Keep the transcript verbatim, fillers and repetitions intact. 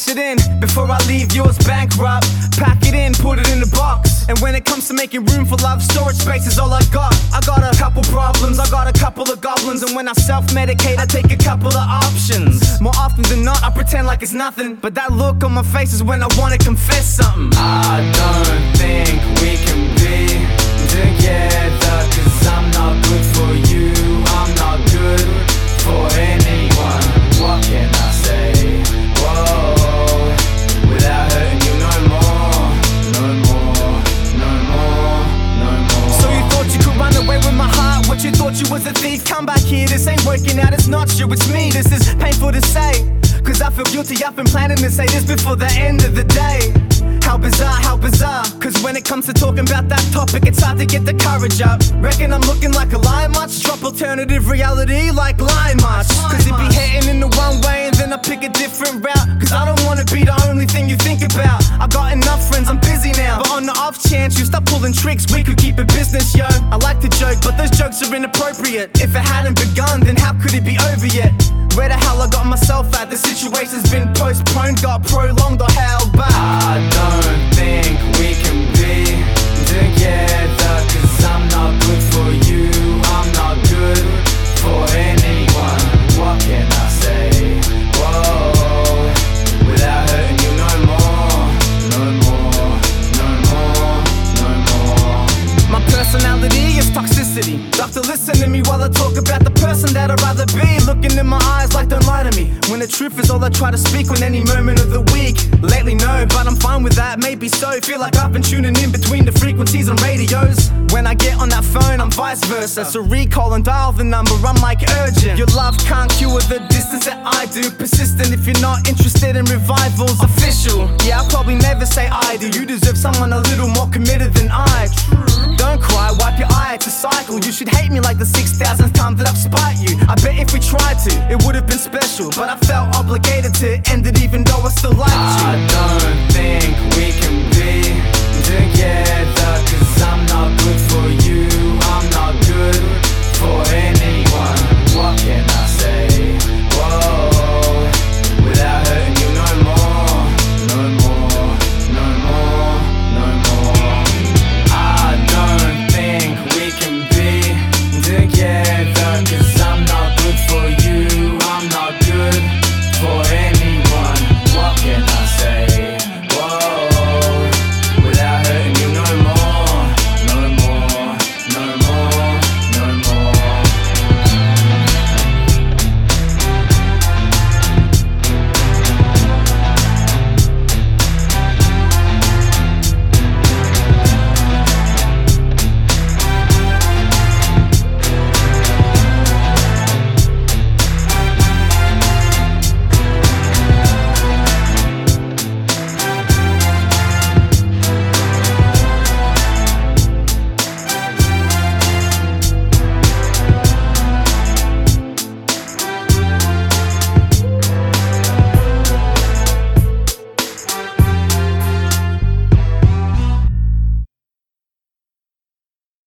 cash it in before I leave yours bankrupt. Pack it in, put it in a box. And when it comes to making room for love, storage space is all I got. I got a couple problems, I got a couple of goblins. And when I self-medicate, I take a couple of options. More often than not, I pretend like it's nothing, but that look on my face is when I wanna confess something. I don't think we can be together, cause I'm not good for you, I'm not good for anyone. What can I say? Whoa, without hurting you no more, no more, no more, no more. So you thought you could run away with my heart? What, you thought you was a thief? Come back here, this ain't working out, it's not you, it's me. This is painful to say, cause I feel guilty, I've been planning to say this before the end of the day. How bizarre, how bizarre. Cause when it comes to talking about that topic, it's hard to get the courage up. Reckon I'm looking like a lie much? Drop alternative reality like line march. Cause it be heading in the one way and then I pick a different route. Cause I don't wanna be the only thing you think about. I got enough friends, I'm busy now. But on the off chance you stop pulling tricks, we could keep it business, yo. I like to joke, but those jokes are inappropriate. If it hadn't begun, then how could it be over yet? Where the hell I got myself at? The situation's been postponed, got prolonged or held back. I don't think we can be together, cause I'm not good for you, I'm not good for anyone. What can I say? Whoa, without hurting you no more, no more, no more, no more. My personality is toxicity. Doctor, listen to me while I talk about the person that I'd rather be. Looking in my eyes like don't lie to me, when the truth is all I try to speak on any moment of the week. Lately no, but I'm fine with that, maybe so. Feel like I've been tuning in between the frequencies and radios. When I get on that phone, I'm vice versa. So recall and dial the number, I'm like urgent. Your love can't cure the distance that I do. Persistent if you're not interested in revivals. Official, yeah, I'll probably never say I do. You deserve someone a little more committed than I. Don't cry, wipe your eye, it's a cycle. You should hate me like the six thousandth time that I've spite you. I bet if we tried to, it would have been special, but I felt obligated to end it even though I still liked you. I don't think we can be